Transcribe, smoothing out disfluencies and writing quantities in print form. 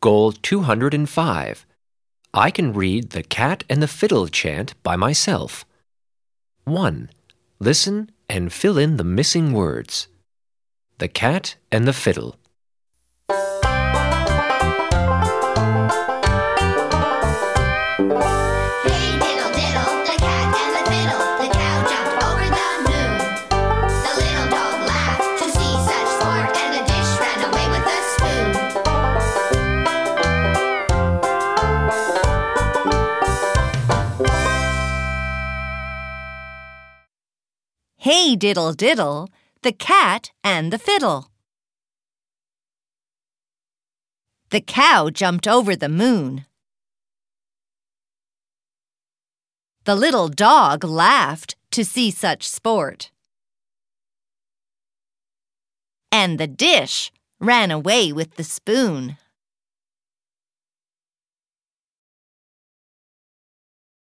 Goal 205. I can read the Cat and the Fiddle chant by myself. 1. Listen and fill in the missing words. The Cat and the Fiddle. Hey diddle diddle, the cat and the fiddle. The cow jumped over the moon. The little dog laughed to see such sport, and the dish ran away with the spoon. Hey diddle diddle, the cat and the fiddle. The cow jumped over the moon. The little dog laughed to see such sport. And the dish ran away with the spoon.